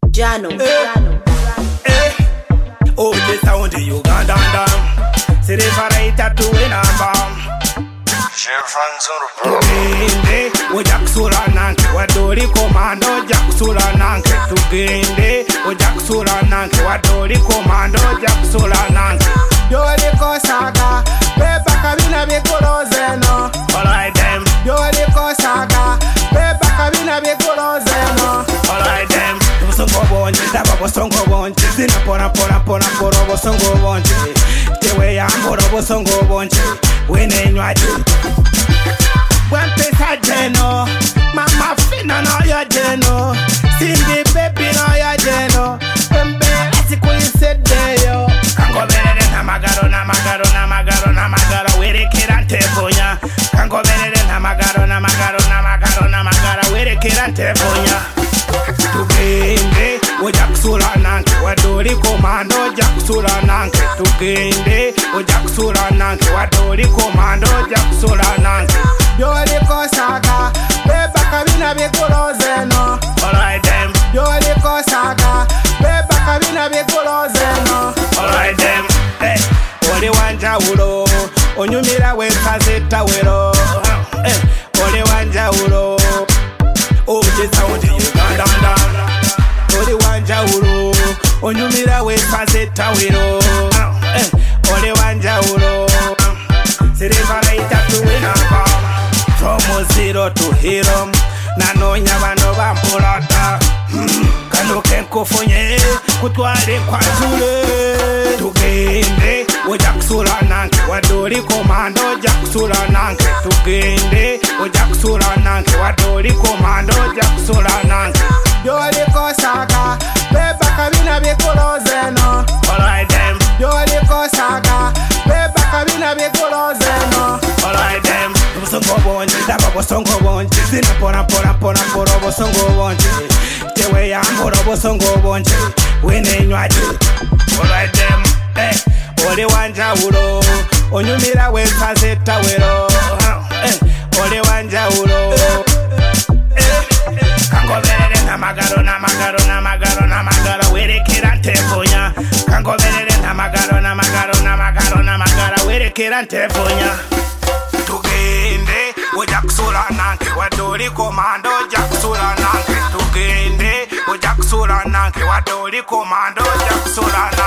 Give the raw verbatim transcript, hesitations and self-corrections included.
Jano, eh, Jano. eh. Oh, the sound in Uganda, down. See the variety to win a bomb. Tugende ojakusula nanke wadoli komando ojakusula nanke tugende ojakusula nanke wadoli komando ojakusula nanke yoli kosaga beba kabina bikulozeno alright them yoli kosaga beba kabina bikulozeno alright them busongo bonje daba busongo bonje zina pona pona pona poro busongo bonje tewe ya mboro busongo bonje wene nywaje when pesa jeno, mama fina no ya jeno, Cindy baby no ya jeno, Pembe asi kuisede yo. Kango belede na magaro na magaro na magaro na magaro were kirante bonya. Kango belede na magaro na magaro na magaro na magaro were kirante bonya. Tugende ojakusula nanke wadoli komando ojakusula nanke tugende ojakusula nanke wadoli komando ojakusula nanke. Yoli kosaga, beba kabina bikulozeno. Alright them. Yoli kosaga, beba kabina bikulozeno. Alright them. Eh, oli wanja ulo, onyumira wekazeta wero. Eh, oli wanja ulo, oje sound in Uganda down. Oli wanja ulo, onyumira wekazeta wero. Eh, oli wanja ulo, siriva ita tuwina bomb. From zero to hero, nanonya bano bampulata. Kano kenko fonye, kutwale kwa zule. Tugende, ojakusula nanke, wadoli komando, ojakusula nanke. Tugende, ojakusula nanke, wadoli komando, ojakusula nanke. Yoli kosaga, beba kabina bikulozeno. Alright them. Yoli kosaga, beba kabina bikulozeno. Alright them. Busongo bonje, daba busongo bonje, zina pona pona pona poro busongo bonje. Tewe ya mboro busongo bonje, wene nywaje. Alright them, eh, oli wanja ulo, onyumira wekazeta wero. Eh, oli wanja ulo, eh, kango belede na magaro na magaro na magaro na magaro were kirante bonya. Kango belede na magaro na magaro na magaro na magaro were kirante bonya. Tugende, ojakusula nanke wadoli komando ojakusula nanke. Tugende, ojakusula nanke wadoli komando ojakusula nanke.